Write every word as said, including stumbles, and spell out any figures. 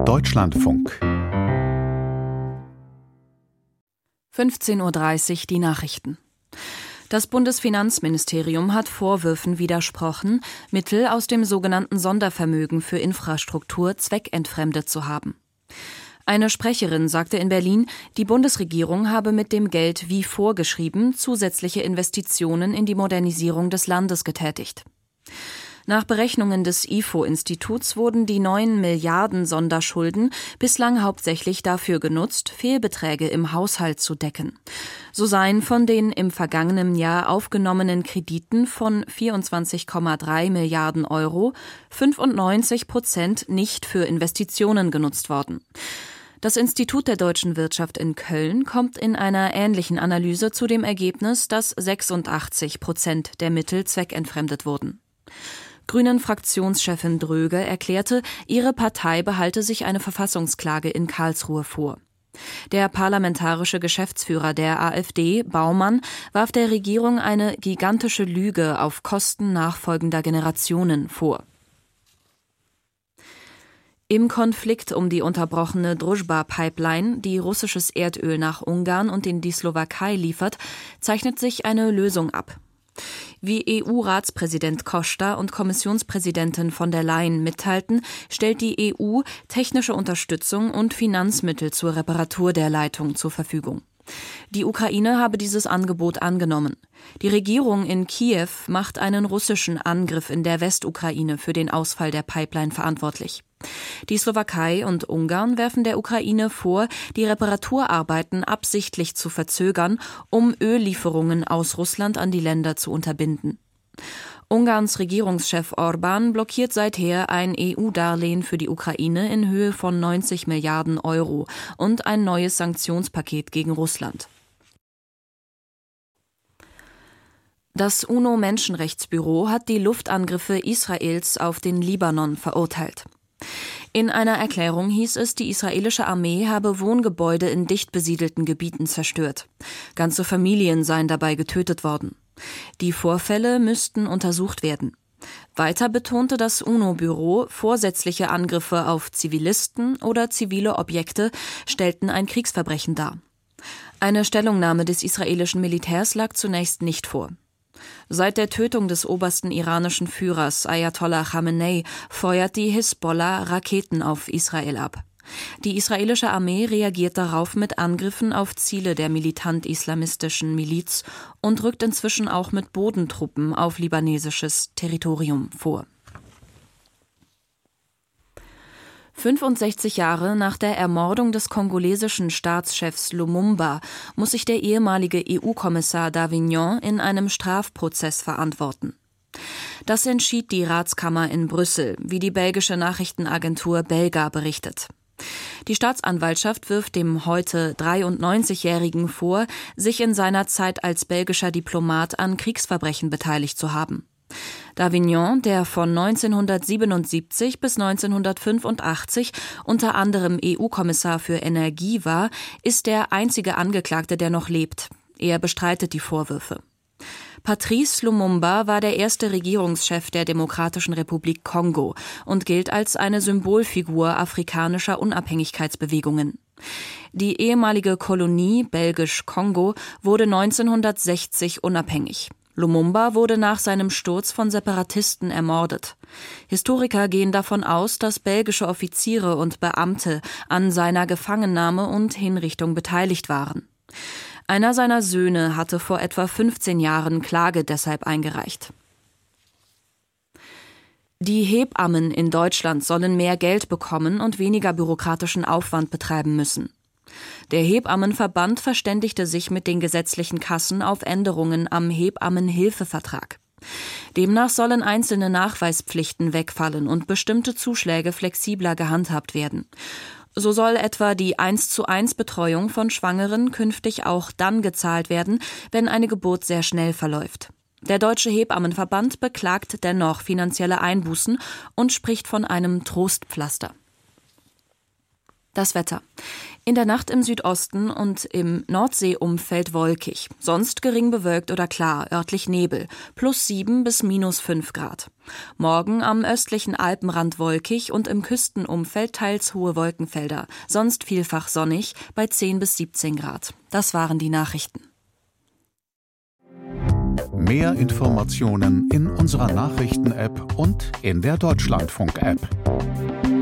Deutschlandfunk. fünfzehn Uhr dreißig die Nachrichten. Das Bundesfinanzministerium hat Vorwürfen widersprochen, Mittel aus dem sogenannten Sondervermögen für Infrastruktur zweckentfremdet zu haben. Eine Sprecherin sagte in Berlin, die Bundesregierung habe mit dem Geld wie vorgeschrieben zusätzliche Investitionen in die Modernisierung des Landes getätigt. Nach Berechnungen des I F O-Instituts wurden die neun Milliarden Sonderschulden bislang hauptsächlich dafür genutzt, Fehlbeträge im Haushalt zu decken. So seien von den im vergangenen Jahr aufgenommenen Krediten von vierundzwanzig Komma drei Milliarden Euro fünfundneunzig Prozent nicht für Investitionen genutzt worden. Das Institut der deutschen Wirtschaft in Köln kommt in einer ähnlichen Analyse zu dem Ergebnis, dass sechsundachtzig Prozent der Mittel zweckentfremdet wurden. Grünen-Fraktionschefin Dröge erklärte, ihre Partei behalte sich eine Verfassungsklage in Karlsruhe vor. Der parlamentarische Geschäftsführer der AfD, Baumann, warf der Regierung eine gigantische Lüge auf Kosten nachfolgender Generationen vor. Im Konflikt um die unterbrochene Druzhba-Pipeline, die russisches Erdöl nach Ungarn und in die Slowakei liefert, zeichnet sich eine Lösung ab. Wie E U-Ratspräsident Costa und Kommissionspräsidentin von der Leyen mitteilten, stellt die E U technische Unterstützung und Finanzmittel zur Reparatur der Leitung zur Verfügung. Die Ukraine habe dieses Angebot angenommen. Die Regierung in Kiew macht einen russischen Angriff in der Westukraine für den Ausfall der Pipeline verantwortlich. Die Slowakei und Ungarn werfen der Ukraine vor, die Reparaturarbeiten absichtlich zu verzögern, um Öllieferungen aus Russland an die Länder zu unterbinden. Ungarns Regierungschef Orbán blockiert seither ein E U-Darlehen für die Ukraine in Höhe von neunzig Milliarden Euro und ein neues Sanktionspaket gegen Russland. Das UNO-Menschenrechtsbüro hat die Luftangriffe Israels auf den Libanon verurteilt. In einer Erklärung hieß es, die israelische Armee habe Wohngebäude in dicht besiedelten Gebieten zerstört. Ganze Familien seien dabei getötet worden. Die Vorfälle müssten untersucht werden. Weiter betonte das UNO-Büro, vorsätzliche Angriffe auf Zivilisten oder zivile Objekte stellten ein Kriegsverbrechen dar. Eine Stellungnahme des israelischen Militärs lag zunächst nicht vor. Seit der Tötung des obersten iranischen Führers Ayatollah Khamenei feuert die Hisbollah Raketen auf Israel ab. Die israelische Armee reagiert darauf mit Angriffen auf Ziele der militant-islamistischen Miliz und rückt inzwischen auch mit Bodentruppen auf libanesisches Territorium vor. fünfundsechzig Jahre nach der Ermordung des kongolesischen Staatschefs Lumumba muss sich der ehemalige E U-Kommissar Davignon in einem Strafprozess verantworten. Das entschied die Ratskammer in Brüssel, wie die belgische Nachrichtenagentur Belga berichtet. Die Staatsanwaltschaft wirft dem heute dreiundneunzigjährigen vor, sich in seiner Zeit als belgischer Diplomat an Kriegsverbrechen beteiligt zu haben. Davignon, der von neunzehnhundertsiebenundsiebzig bis neunzehnhundertfünfundachtzig unter anderem E U-Kommissar für Energie war, ist der einzige Angeklagte, der noch lebt. Er bestreitet die Vorwürfe. Patrice Lumumba war der erste Regierungschef der Demokratischen Republik Kongo und gilt als eine Symbolfigur afrikanischer Unabhängigkeitsbewegungen. Die ehemalige Kolonie Belgisch-Kongo wurde neunzehnhundertsechzig unabhängig. Lumumba wurde nach seinem Sturz von Separatisten ermordet. Historiker gehen davon aus, dass belgische Offiziere und Beamte an seiner Gefangennahme und Hinrichtung beteiligt waren. Einer seiner Söhne hatte vor etwa fünfzehn Jahren Klage deshalb eingereicht. Die Hebammen in Deutschland sollen mehr Geld bekommen und weniger bürokratischen Aufwand betreiben müssen. Der Hebammenverband verständigte sich mit den gesetzlichen Kassen auf Änderungen am Hebammenhilfevertrag. Demnach sollen einzelne Nachweispflichten wegfallen und bestimmte Zuschläge flexibler gehandhabt werden. So soll etwa die eins zu eins Betreuung von Schwangeren künftig auch dann gezahlt werden, wenn eine Geburt sehr schnell verläuft. Der Deutsche Hebammenverband beklagt dennoch finanzielle Einbußen und spricht von einem Trostpflaster. Das Wetter. In der Nacht im Südosten und im Nordseeumfeld wolkig, sonst gering bewölkt oder klar, örtlich Nebel, plus sieben bis minus fünf Grad. Morgen am östlichen Alpenrand wolkig und im Küstenumfeld teils hohe Wolkenfelder, sonst vielfach sonnig bei zehn bis siebzehn Grad. Das waren die Nachrichten. Mehr Informationen in unserer Nachrichten-App und in der Deutschlandfunk-App.